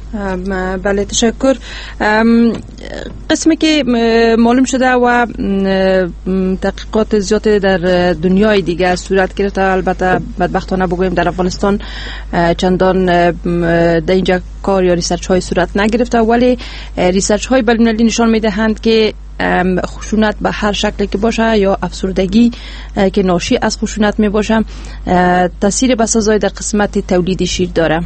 بله تشکر. قسمی که معلوم شده و تحقیقات زیاد در دنیای دیگر صورت گرفته، البته بدبختانه بگویم در افغانستان چندان در اینجا کار یا ریسرچ های صورت نگرفته، ولی ریسرچ های بین‌المللی نشان میدهند که خشونت به هر شکلی که باشه یا افسردگی که ناشی از خشونت می باشه تاثیر بسزای در قسمت تولید شیر داره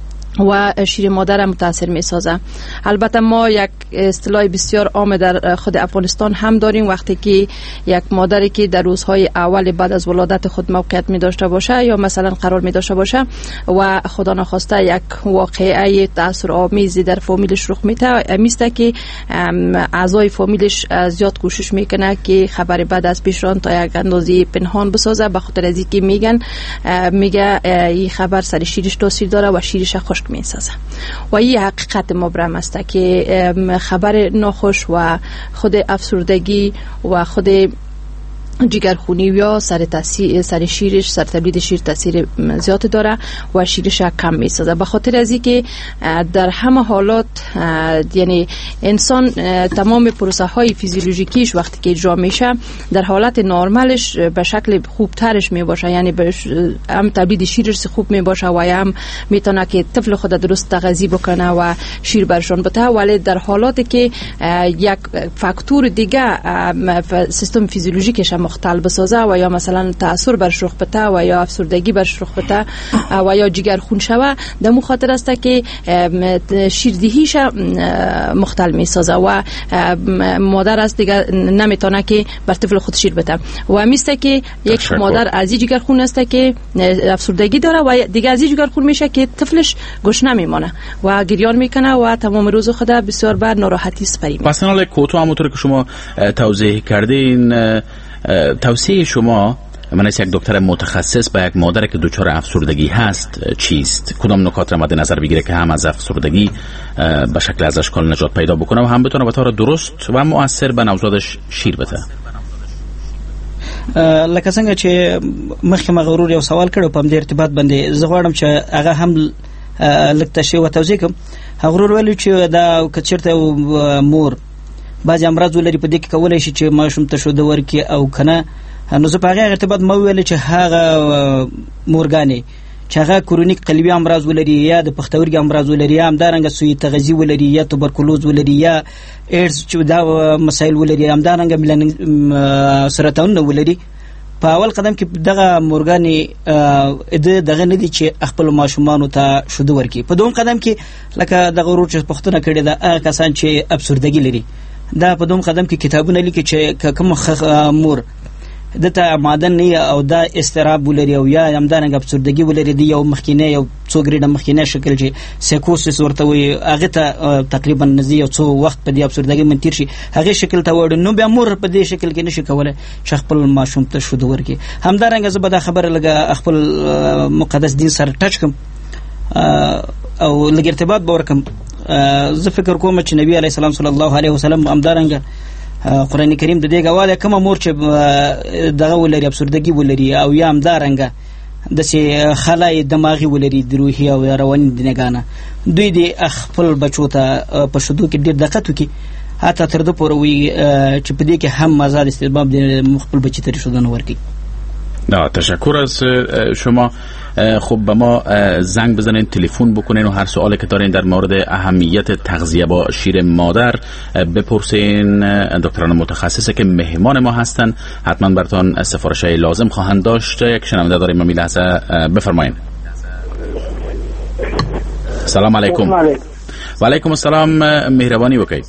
و شیر مادر متاثر می سازه. البته ما یک اصطلاح بسیار عام در خود افغانستان هم داریم، وقتی که یک مادری که در روزهای اول بعد از ولادت خود موقعیت می داشته باشه یا مثلا قرار می داشته باشه و خدا نخواسته یک واقعه تأثیر آمیزی در فامیلش رخ میده، میسته که اعضای فامیلش زیاد کوشش میکنه که خبر بعد از پیشران تا یک اندازه پنهان بسازه، به خاطر از اینکه میگه این خبر سر شیرش تاثیر داره و شیرش خشک میسازه و این حقیقت مبرم است که خبر ناخوش و خود افسردگی و خود جگرخونی یا سر شیرش، سر تولید شیر تاثیر زیاد داره و شیرش کم میسازه. به خاطر از اینکه در همه حالات یعنی انسان تمام پروسه های فیزیولوژیکیش وقتی که اجرا میشه در حالت نرمالش به شکل خوبترش می باشه، یعنی هم تولید شیرش خوب می باشه و هم میتونه که طفل خود درست تغذیه بکنه و شیر برشون بده، ولی در حالاتی که یک فاکتور دیگه سیستم فیزیولوژیکش مختل بسازه و یا مثلا تأثیر برش رخ بده و یا افسردگی برش رخ بده و یا جگر خون شوه، در مو خاطر است که شیردهیش مختل می سازه و مادر است دیگه نمیتونه که بر طفل خود شیر بده و میسته که یک مادر از جگر خون است که افسردگی داره و دیگه از جگر خون میشه که طفلش گشنه میمونه و گریان میکنه و تمام روز خود بسیار بر ناراحتی سپری میکنه. پس حالا کوتاه همونطور که شما توضیح کردین، توصیه شما من از یک دکتر متخصص به یک مادر که دچار افسردگی هست چیست؟ کدام نکات را مد نظر بگیره که هم از افسردگی به شکل از اشکال نجات پیدا بکنه و هم بتونه به طور درست و مؤثر به نوزادش شیر بده؟ لکه څنګه چې مخکې مغرور یو سوال کړو په دې ارتباط باندې زه غواړم چې هغه هم لږ تشریح او توضیح کوم. غرور ویل چې دا کچرته مور بعض امراض ولري په دې کې کولای شي چې ماشوم ته شوده ورکي او کنه، نو زه په هغه ارتباط مو ویل چې هغه مورګانې چې هغه کرونیک قلبي امراض ولري یا د پښتورګي امراض ولري یا همدارنګه سوی تغذیه ولري یا توبرکلوز ولري یا ایډز چې دا مسایل ولري، همدارنګه میلانین سرطان ولري، په اول قدم کې دغه مورګانې دغه نه دي چې خپل ماشومانو ته شوده ورکي. په دوم قدم کې لکه دغه ورور چې پښتنه کړي دا هغه کسان چې افسردګي لري، دا په دوم قدم کې کتابونه لیکي چې کوم مور دته معدن نه او دا استراب ولري او یا همدارنګه افسردګي ولري دی یو مخکینه یو څو ګریډه مخکینه شکل چې سایکوسس ورته وي، هغه ته تقریبا نزدې یو څو وخت په دې افسردګي من تیر شي هغه شکل ته وړ نو بیا مور په دې شکل کې نشي کولای چې خپل ماشوم ته شوده ورکي. همدارنګه زه به دا خبره لګه خپل مقدس دین سره ټچ کوم او لګ ارتباط به ورکم. زه فکر کوم چې نبی علیه السلام صلی الله علیه وسلم همدارنګه قرآن کریم د دې غواړي کوم مور چې دغه ولري افسردګي ولري او یا همدارنګه د سي خلای دماغي ولري د روحي او رواني دنګانه، دوی د خپل بچو ته په شدو کې ډېر دقت وکړي حتی تر دې پورې وي چې په دې کې هم آزاد استعمال د خپل بچی ته شدن ورکړي. نه تشکر از شما. خب به ما زنگ بزنین، تلفن بکنین و هر سوالی که دارین در مورد اهمیت تغذیه با شیر مادر بپرسین. دکتران متخصصه که مهمان ما هستن حتما براتون سفارشای لازم خواهند داشت. یک شنونده داریم ما لحظه بفرمایید. سلام علیکم. و علیکم السلام، مهربانی وکړئ.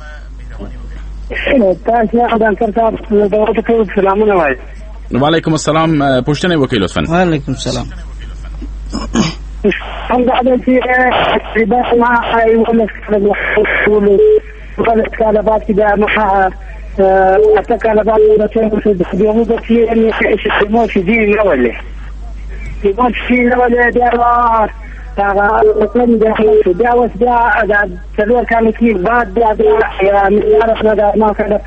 تاسو ډاکټر صاحب دغه سلامونه وایي. وعلیکم السلام، پوښتنه وکړئ لطفا. وعلیکم السلام. هم دا چې رباط ما ایوله ولا کاله بعد كده مع اتكال بعض الناس بيقولوا ده في ان يسموه في دين ولا يقول في ولا ده مثلا ده وس ده تلو كان كثير بعد ده يعني عرفنا ده ما كان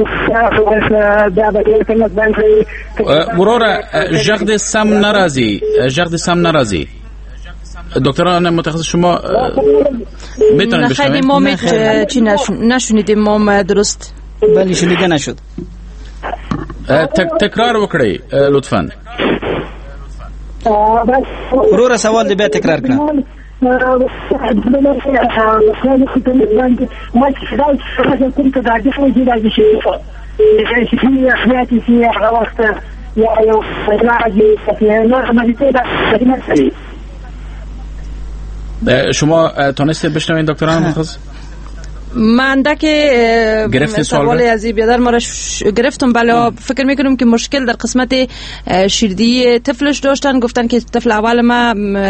ورورا جغد سم نرازی دکتران متخصص شما میتونید بشنوید؟ ما چی نشنیدیم ما درست. بله شنیده نشد. تکرار وکړئ لطفاً. ورور سوال دی بیا تکرار کړه. شما تونستید بشنوید دکتران مخصوص؟ من که سوال از بیادر ما را گرفتم. بله فکر میکنم که مشکل در قسمت شیردهی طفلش داشتن. گفتن که طفل اول ما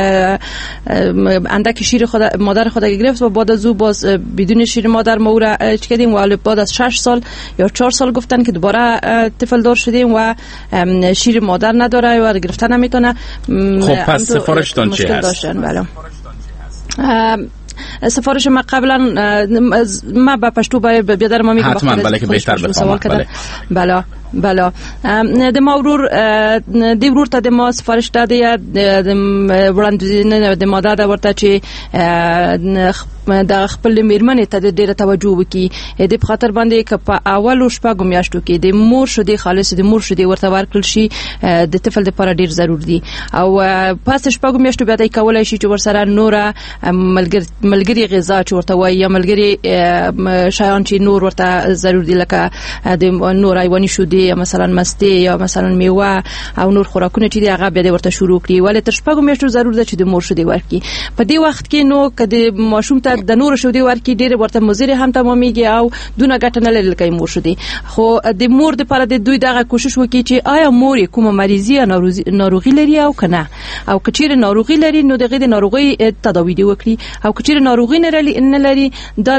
اندک شیر مادر خود گرفت و بعد از او باز بدون شیر مادر ما او را کردیم و بعد از 6 سال یا 4 سال گفتن که دوباره طفل دار شدیم و شیر مادر نداره و گرفتن نمیتونه. خب پس سفارشتان چی هست؟ بله سفارش ما قبلا ما با پشتو با بیادر ما میگم حتما بله که بهتر بفهمم. بله بله د ما ورور ته د ما سفارش داده یا وړاندې د ماده دا ورته چې د خپل میرمنې ته ډیره توجه وکړي د په خاطر باندې که په اولو شپږو میاشتو کې د مور شیدې خالص د مور شیدې ورته ورکړل شي د طفل لپاره ډیر ضرور دي او پس شپږو میاشتو بیا د کولای شي چې ورسره نوره ملګری غذا چې ورته وایي یا ملګری شیان چې نور ورته ضرور دي لکه د نور حیواني شیدې یا مثلا مسته یا مثلا میوه او نور خوراکونه چې هغه بیا ورته شروع کړي ولې تر شپږو میاشتو ضرور ده چې د مور شیدې ورکړي. په دې وخت کې نو کله ماشوم ته د نور شیدې ورکړي ډېر ورته مضر هم تمامېږي او دونه ګټه نه لري لکه مور شیدې. خو د مور لپاره د دوی دغه کوشش وکړي چې آیا مور کومه مریضي یا ناروغي لري او کنه او کچیر ناروغي لري نو دغه د ناروغي تداوی دی وکړي او کچیر ناروغي نه لري دا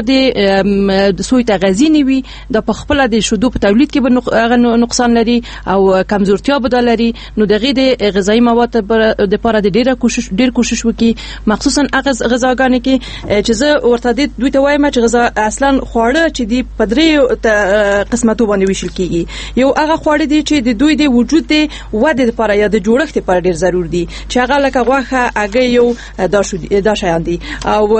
د سوی تغذیه نیوي د په خپل د شودو په تولید کې به نقصان لري او کمزورتیا به لري نو دغه د غذایی مواد د لپاره د ډیر کوشش وکړي مخصوصا غذاګانې کې چې زه ورته دوی ته وایم چې غذا اصلا خواړه چې دی په درې قسمتو باندې ویشل کیږي. یو هغه خواړه دي چې د دوی د وجود د وده لپاره یا د جوړښت لپاره ډیر ضرور دي چې هغه لکه غوښه هګۍ یو دا شیان دي او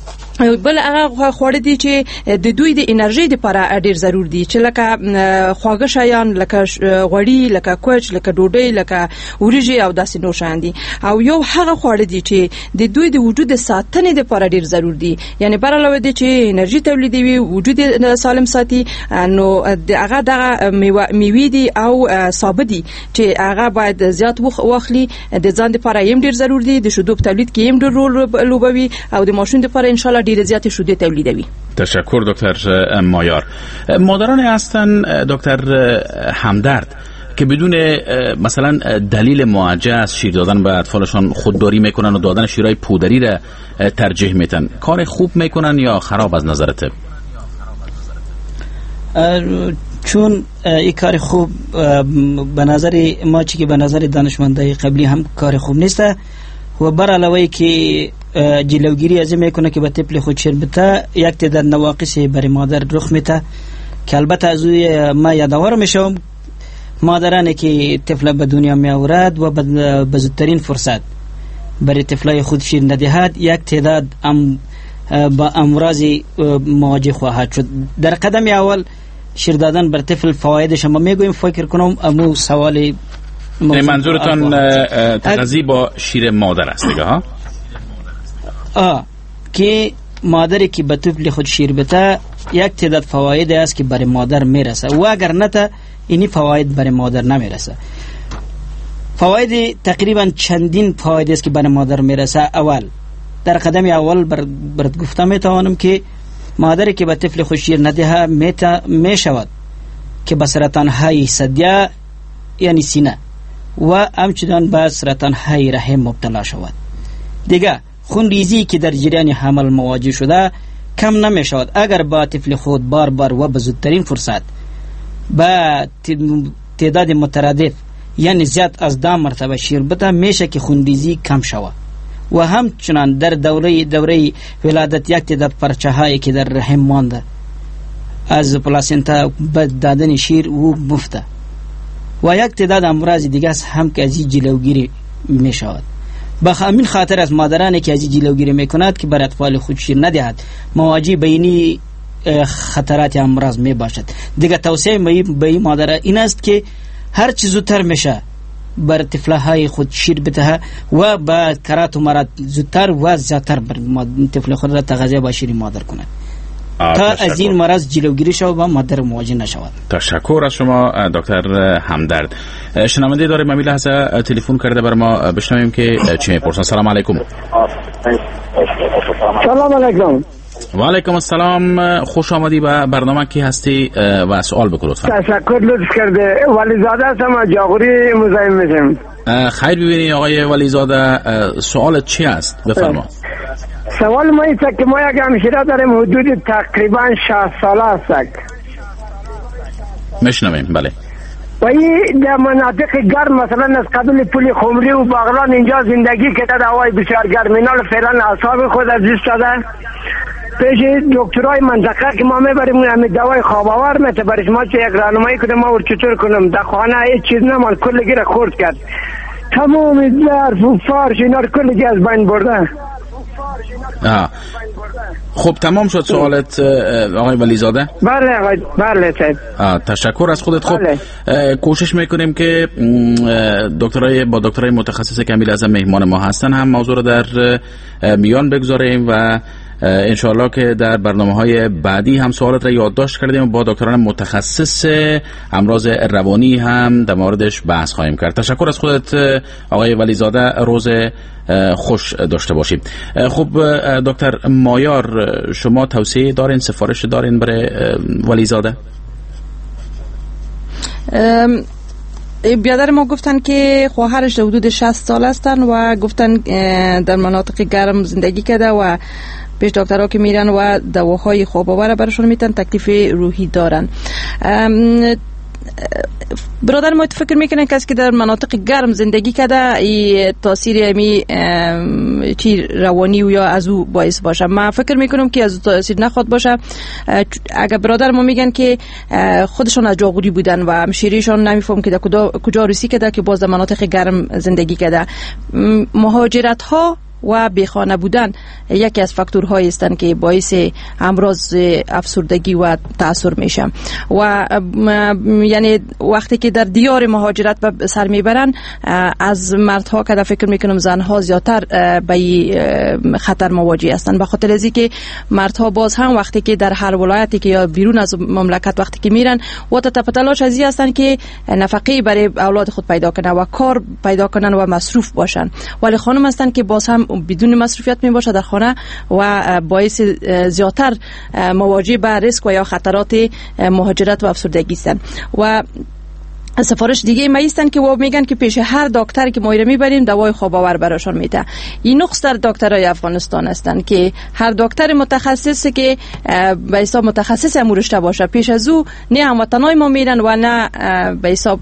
بل هغه خواړه دي چې د دوی د انرژي لپاره ډیر ضرور دي چې لکه خواږه شیان لکه غوړي لکه کوچ لکه ډوډۍ لکه وريجي او داسې نور شیان دي او یو هغه خواړه دي چې د دوی د وجود ساتنې لپاره ډیر ضرور دي یعنی بر علاوه دي چې انرژي تولیدوي وجود سالم ساتي نو هغه دغه میوې دي او سابه دي چې هغه باید زیات واخلي د ځان لپاره هم ډیر ضرور دي د شودو په تولید کې هم ډیر رول لوبوي او د ماشوم لپاره ان شاء الله ډیر زیات شوده تولیدوي. تشکر دکتر مایار. مادرانی هستن دکتر همدرد که بدون مثلا دلیل موجه از شیر دادن به اطفالشان خودداری میکنن و دادن شیرهای پودری را ترجیح میدن، کار خوب میکنن یا خراب از نظر طب؟ چون این کار خوب به نظر ما چی که به نظر دانشمندای قبلی هم کار خوب نیست و بر علاوه که جلوگیری از میکنه که به طفل خود شیر بده یک تعداد نواقص برای مادر رخ میده که البته از ما یادآور میشم مادرانی که طفل به دنیا می آورد و به زودترین فرصت برای طفلای خود شیر ندهد یک تعداد با امراض مواجه خواهد شد. در قدم اول شیر دادن بر طفل فوایدش ما میگویم فکر کنم امو سوال منظورتان تغذیه با شیر مادر است دیگه ها؟ که مادری که به طفل خود شیر بده یک تعداد فواید است که برای مادر میرسه و اگر نته اینی فواید برای مادر نمیرسه. فواید تقریبا چندین فواید است که برای مادر میرسه. اول در قدم اول برات گفتم میتوانم که مادری که به طفل خود شیر نده میشود که به سرطان های ثدی یعنی سینه و همچنان به سرطان های رحم مبتلا شود. دیگه خون ریزی که در جریان حمل مواجه شده کم نمی شود اگر با طفل خود بار بار و به زودترین فرصت با تعداد مترادف یعنی زیاد از 10 مرتبه شیر بده میشه که خون ریزی کم شود و همچنان در دوره ولادت یک تعداد پرچه هایی که در رحم مانده از پلاسنتا به دادن شیر و مفته و یک تعداد امراض دیگه هم که از جلوگیری می شود. به همین خاطر از مادرانی که از جلوگیری میکند که بر اطفال خود شیر ندهد، مواجه بینی خطرات امراض می باشد. دیگه توصیه به این مادر این است که هر چیز زودتر میشه بر طفلهای خود شیر بده و با کرات و مرض زودتر و زیادتر بر طفل خود را تغذیه با شیر مادر کند تا از این مرض جلوگیری شود و مادر مواجه نشود. تشکر از شما دکتر همدرد. شنونده داره ممی لحظه تلفن کرده بر ما، بشنویم که چی میپرسن. سلام علیکم. سلام علیکم. و علیکم السلام، خوش آمدی به برنامه. کی هستی و سوال بکن لطفا. تشکر لطف کرده. ولیزاده هستم، جاغوری مزاحم میشم. خیر ببینی آقای ولیزاده، سوالت چی است؟ بفرما. سوال ما است که ما یک همشیره داریم حدود تقریبا 60 ساله است. میشنویم. بله. و این در مناطق گرم مثلا از قبل پل خمری و باغران اینجا زندگی کرده، هوای بسیار گرم، اینا فعلا اعصاب خود از دست داده. پیش دکترای منطقه که ما میبریم همین دوای خواباور میته برش ما چه یک راهنمایی کنه ما ور چطور کنم. در خانه هیچ چیز نمال، کلگی را خورد کرد، تمام ظرف و فرش اینا کلگی از بین برده. خب تمام شد سوالت آقای ولیزاده؟ بله آقای، بله صاحب. تشکر از خودت. خب کوشش میکنیم که با دکترای متخصص کمیل اعظم مهمان ما هستن هم موضوع رو در میان بگذاریم و انشاءالله که در برنامه‌های بعدی هم سوالات را یادداشت کردیم و با دکتران متخصص امراض روانی هم در موردش بحث خواهیم کرد. تشکر از خودت آقای ولیزاده، روز خوش داشته باشید. خب دکتر مایار، شما توصیه دارین، سفارش دارین برای ولیزاده؟ بیادر ما گفتن که خواهرش حدود 60 سال هستن و گفتن در مناطق گرم زندگی کرده و پیش دکترها که میرن و دواهای خواب آور براشون میتن، تکلیف روحی دارن. برادر ما فکر میکنن کسی که در مناطق گرم زندگی کرده ای تاثیر امی چی روانی و یا از او باعث باشه. من فکر میکنم که از او تاثیر نخواد باشه. اگر برادر ما میگن که خودشون از جاغوری بودن و همشیریشون نمیفهم که در کجا روسی کرده که باز در مناطق گرم زندگی کرده. مهاجرت ها و بیخانه بودن یکی از فاکتورهایی هستند که باعث امراض افسردگی و تأثیر میشه و یعنی وقتی که در دیار مهاجرت به سر میبرن از مردها که فکر میکنم زنها زیادتر به خطر مواجه هستند، به خاطر از اینکه مردها باز هم وقتی که در هر ولایتی که یا بیرون از مملکت وقتی که میرن و تلاش از این هستند که نفقه برای اولاد خود پیدا کنن و کار پیدا کنن و مصروف باشن، ولی خانم هستند که باز هم بدون مصروفیت می باشه در خانه و باعث زیادتر مواجه به ریسک و یا خطرات مهاجرت و افسردگی هستند. و سفارش دیگه میستن که میگن که پیش هر دکتر که ما میبریم دوای خواب آور براشون میده. این نقص در دکترای افغانستان هستن که هر دکتر متخصصی که به حساب متخصص امورشته باشه پیش از او نه هموطنای ما میرن و نه به حساب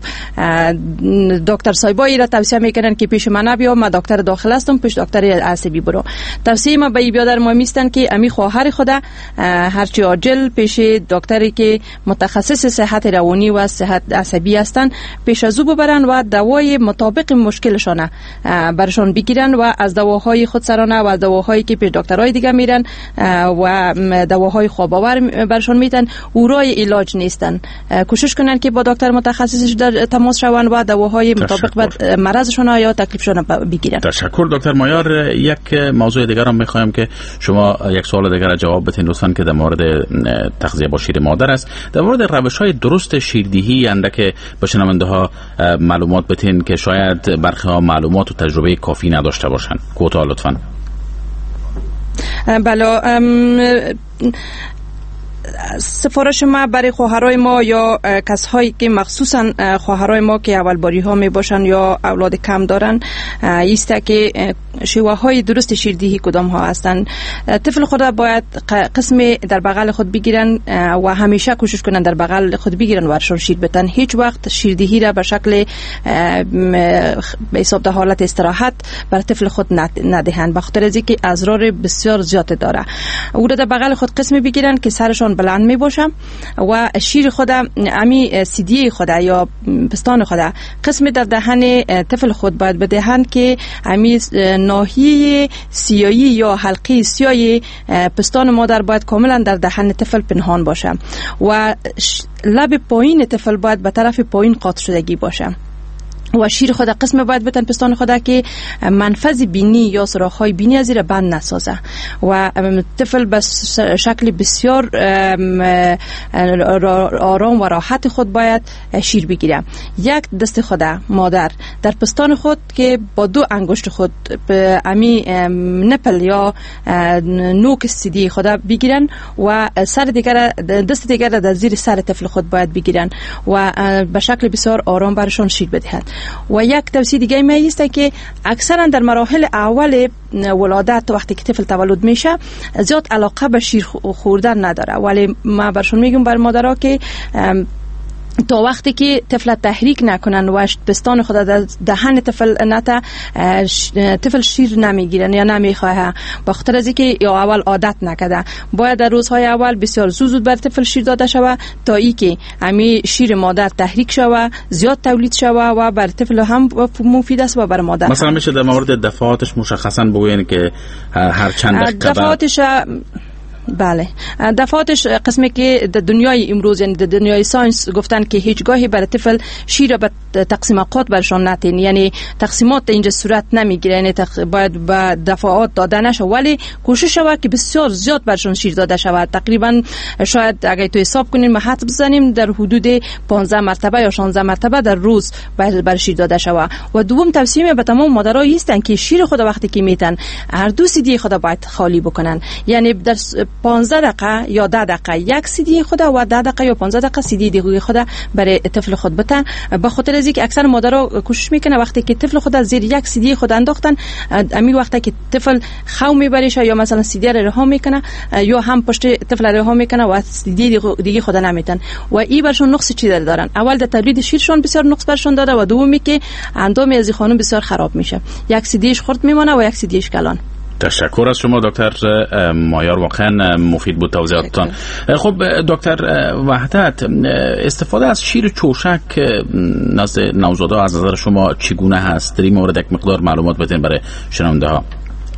دکتر صاحبایی را توصیه میکنن که پیش من بیا، من دکتر داخل هستم، پیش دکتر عصبی برو. توصیه ما به بیادر ما میستن که امی خواهر خدا هرچی عاجل پیش دکتری که متخصص صحت روانی و صحت عصبی هستن پیش از او ببرن و دوای مطابق مشکلشانه برشان بگیرن و از دواهای خودسرانه و دواهایی که پیش دکترای دیگه میرن و دواهای خواب آور برشان میتن او رای علاج نیستن. کوشش کنن که با دکتر متخصصش در تماس شون و دواهای مطابق به مرضشون یا تکلیفشون بگیرن. تشکر دکتر مایار. یک موضوع دیگر هم میخوایم که شما یک سوال دیگر جواب بدین لطفاً که در مورد تغذیه با شیر مادر است، در مورد روش‌های درست شیردهی اندک شنونده ها معلومات بتین که شاید برخی ها معلومات و تجربه کافی نداشته باشن. کوتاه لطفاً. بله، سفارش ما برای خواهرای ما یا کسایی که مخصوصا خواهرای ما که اول باری ها می باشن یا اولاد کم دارن ایسته که شیوه های درست شیردهی کدام ها هستن. طفل خود باید قسم در بغل خود بگیرن و همیشه کوشش کنن در بغل خود بگیرن و ورشون شیر بتن. هیچ وقت شیردهی را به شکل به حساب ده حالت استراحت بر طفل خود ندهند، به خاطر از اینکه اضرار بسیار زیاد داره او در بغل خود قسمی بگیرن که سرشان بلند می باشه و شیر خود امی سیدی خود یا پستان خود قسمی در دهن طفل خود باید بدهند که امی ناحیه سیایی یا حلقه سیایی پستان مادر باید کاملا در دهن طفل پنهان باشه و لب پایین طفل باید به طرف پایین قاطع شدگی باشه و شیر خود قسم باید بتن پستان خود که منفذ بینی یا سراخ‌های بینی از زیر بند نسازه و طفل به شکل بسیار آرام و راحت خود باید شیر بگیره. یک دست خود مادر در پستان خود که با 2 انگشت خود به امی نپل یا نوک سیدی خود بگیرن و سر دیگر دست دیگر در زیر سر طفل خود باید بگیرن و به شکل بسیار آرام برشان شیر بدهند. و یک توصیه دیگه می است که اکثرا در مراحل اول ولادت وقتی که طفل تولد میشه زیاد علاقه به شیر خوردن نداره، ولی ما برشون میگم بر مادرها که تا وقتی که طفل تحریک نکنن و پستان خود در دهن طفل نته طفل شیر نمیگیرن یا نمیخواه، با خاطر از اینکه یا اول عادت نکرده باید در روزهای اول بسیار زود بر طفل شیر داده شود تا ای که امی شیر مادر تحریک شود زیاد تولید شود و بر طفل هم مفید است و بر مادر. مثلا میشه در مورد دفعاتش مشخصا بگوین که هر چند دفعاتش بله دفعاتش قسمی که در دنیای امروز یعنی در دنیای ساینس گفتن که هیچگاهی برای طفل شیر به تقسیمات برشان نتین، یعنی تقسیمات اینجا صورت نمیگیره، یعنی باید به دفعات داده نشه ولی کوشش شود که بسیار زیاد برشان شیر داده شود. تقریبا شاید اگه تو حساب کنیم ما حد بزنیم در حدود 15 مرتبه یا 16 مرتبه در روز بر شیر داده شود. و دوم توصیه به تمام مادرها هستن که شیر خود وقتی که میتن هر 2 سیدی خود باید خالی بکنن، یعنی در 15 دقیقه یا 10 دقیقه یک سیدی خود و 10 دقیقه یا 15 دقیقه سیدی دیگه خود برای طفل خود بتن. به خاطر از اینکه اکثر مادرها کوشش میکنه وقتی که طفل خود زیر یک سیدی خود انداختن امی وقتی که طفل خو میبریشه یا مثلا سیدی رو رها میکنه یا هم پشت طفل رها میکنه و سیدی دیگه خود نمیتن و این برشون نقص چی دارن. اول در تولید شیرشون بسیار نقص برشون داده و دومی که اندام از خانم بسیار خراب میشه، یک سیدیش خرد میمونه و یک سیدیش کلان. تشکر از شما دکتر مایار، واقعا مفید بود توضیحاتتان. خب دکتر وحدت، استفاده از شیر چوشک نزد نوزادها از نظر شما چگونه هست؟ در این مورد یک مقدار معلومات بدین برای شنونده ها.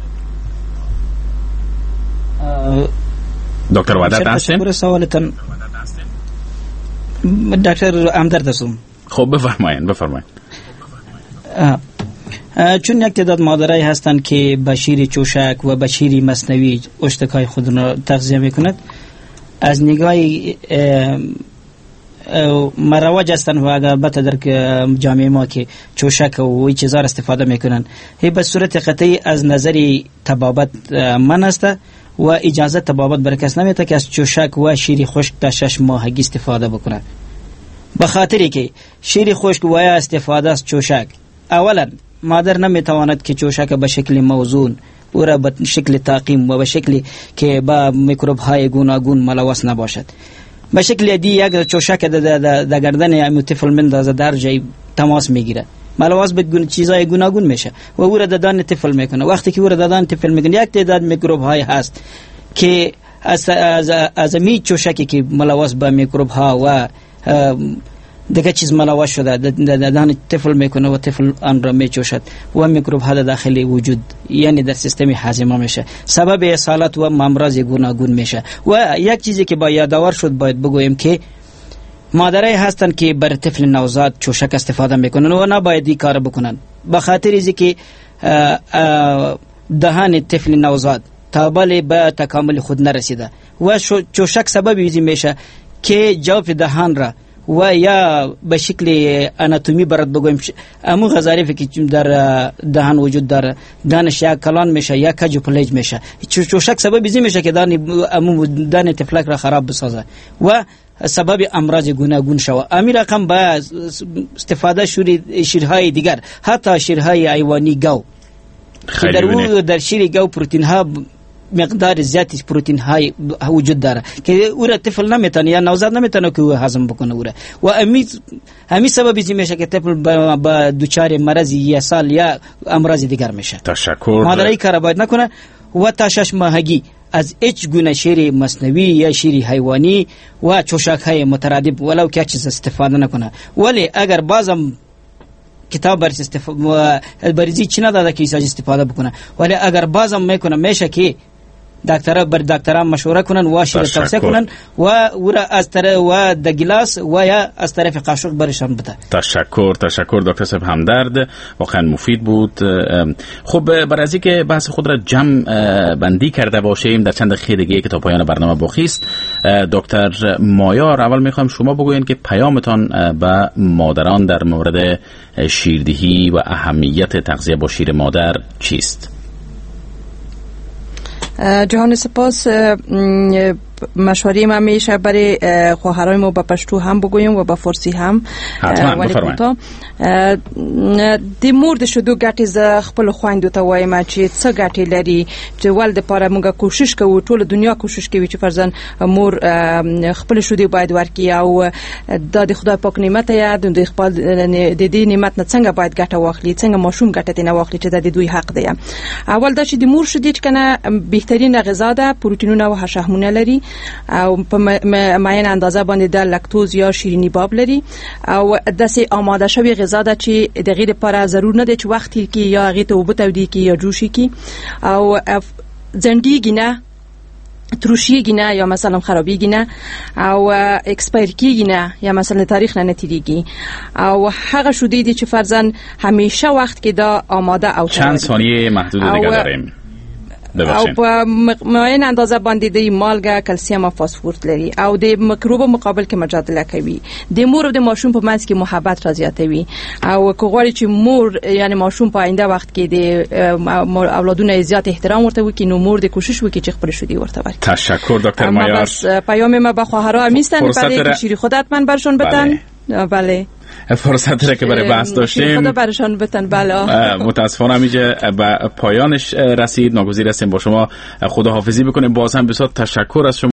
دکتر وحدت هستین؟ تشکر سوالتان دکتر امدرد هستم. خب بفرمایید. چون یک تعداد مادرای هستند که به شیر چوشک و به شیر مصنوعی اشتکای خود را تغذیه میکند، از نگاه مروج هستند و اگر البته در جامعه ما که چوشک و این چیزا را استفاده میکنند، به صورت قطعی از نظر طبابت من است و اجازه طبابت بر کس نمیده که از چوشک و شیر خشک تا 6 ماهگی استفاده بکنند. به خاطری که شیر خشک و استفاده از چوشک، اولا مادر نمیتواند که چوشک به شکل موزون او را به شکل تعقیم و به شکلی که با میکروب های گوناگون ملوث نباشد. به شکل دی یک چوشک در گردن طفل مندازه در جای تماس میگیره، ملوث به چیزای گوناگون میشه و او را در دهان طفل میکنه. وقتی که او را در دهان طفل میکنه یک تعداد میکروب های هست که از می چوشکی که ملوث به میکروب ها و دیگه چیز ملوث شده در دهان طفل میکنه و طفل آن را میچوشد و میکروب ها داخل وجود یعنی در سیستم هاضمه میشه، سبب اسهالات و امراض گوناگون میشه. و یک چیزی که با یادآور شد باید بگویم که مادرای هستن که بر طفل نوزاد چوشک استفاده میکنن و نباید این کار بکنن، به خاطر اینکه که دهان طفل نوزاد تا بله به تکامل خود نرسیده و چوشک سبب این میشه که جوف دهان را و یا به شکل اناتومی برات بگویم امو غضارفی که در دهان وجود داره دانش یا کلان میشه یا کج و پلیج میشه، چوشک سبب این میشه که دان طفلک را خراب بسازه و سبب امراض گوناگون شود. امی رقم با استفاده شیرهای دیگر، حتی شیرهای حیوانی گاو که در شیر گاو پروتین ها مقدار زیادی پروتین های وجود داره که او را طفل نمیتونه یا نوزاد نمیتونه که او هضم بکنه او را و امی سبب این میشه که طفل با دچار مرض یا سال یا امراض دیگر میشه. تشکر. مادرای کار باید نکنه و تا 6 ماهگی از هیچ گونه شیر مصنوعی یا شیر حیوانی و چوشک های مترادف ولو که چیز استفاده نکنه. ولی اگر بازم کتاب بریزی چی نداده که استفاده بکنه، ولی اگر بازم میکنه میشه که دکتران مشوره کنن و شیر توصیه کنن و از طرف و د گلاس و یا از طرف قاشق برشان بده. تشکر دکتر صاحب همدرد، واقعا مفید بود. خب برای از اینکه بحث خود را جمع بندی کرده باشیم در چند دقیقه دیگه که تا پایان برنامه باقی است، دکتر مایار اول میخوام شما بگوین که پیامتان به مادران در مورد شیردهی و اهمیت تغذیه با شیر مادر چیست؟ جهان سپاس. مشوره ما میشه برای خواهرای ما به پشتو هم بگویم و به فارسی هم. ولی کوتا د مور د شدو ګټې ز خپل خويندو ته وایم چې څه ګټې لري چې ول د پاره موږ کوشش کوو، ټول دنیا کوشش کوي چې فرزن مور خپل شودي باید ورکي او د خدای پاک نعمت یا د خپل د دې نعمت نه څنګه باید ګټه واخلي، څنګه ماشوم ګټه نه واخلي چې د دوی حق دی. اول دا چې د مور شودي چې کنه بهترین غذا ده، پروتینونه او شحمونه لري او په معین اندازه باندې د لاکتوز یا شیرینی باب لري او داسې آماده شوی غذا ده چې دغه لپاره ضرور نه دی چې وختي کې یا هغه ته وبتودي کې یا جوشي کې او زندگی نه تروشیږي نه یا مثلا خرابېږي نه او اکسپایر کېږي نه یا مثلا تاریخ نه نتیریږي او هغه شودې دي چې فرزن همیشه وخت کې دا آماده او چند ثانیه محدود دیگه داریم او په معین اندازه باندې د مالګه، کلسیم او فاسفور لري او د میکروب مقابل کې مجادله کوي. د مور او د ماشوم په منځ کې محبت را زیاتوي او کوغوري چې مور یعنی ماشوم په آینده وخت کې د اولادونو زیات احترام ورته وکړي، نو مور د کوشش وکړي چې خپل شودي ورته ورکړي. تشکر دکتر مایار. بس پیام ما به خواهرها همیستن برای که شیر خودت من برشون بدن. بله فرصت را که برای بحث داشتیم خدا برشان بتن. بله متاسفانه اینجا به پایانش رسید. ناگزیر هستیم با شما خداحافظی بکنیم. باز هم بسیار تشکر از شما.